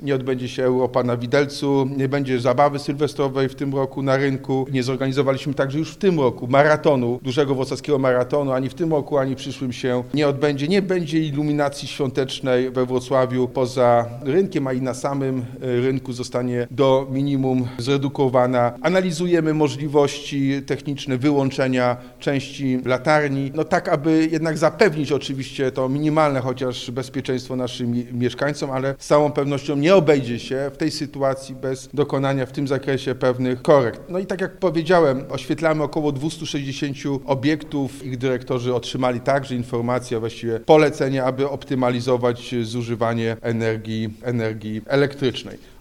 nie odbędzie się Europa na Widelcu, nie będzie zabawy sylwestrowej w tym roku na rynku. Nie zorganizowaliśmy także już w tym roku maratonu, dużego wrocławskiego maratonu, ani w tym roku, ani w przyszłym się nie odbędzie. Nie będzie iluminacji świątecznej we Wrocławiu poza rynkiem, a i na samym rynku zostanie do minimum zredukowana. Analizujemy możliwości techniczne wyłączenia części latarni, tak aby jednak zapewnić oczywiście to minimalne chociaż bezpieczeństwo naszym mieszkańcom, ale z całą pewnością nie obejdzie się w tej sytuacji bez dokonania w tym zakresie pewnych korekt. I tak jak powiedziałem, oświetlamy około 260 obiektów. Ich dyrektorzy otrzymali także informacje, a właściwie polecenie, aby optymalizować zużywanie energii elektrycznej.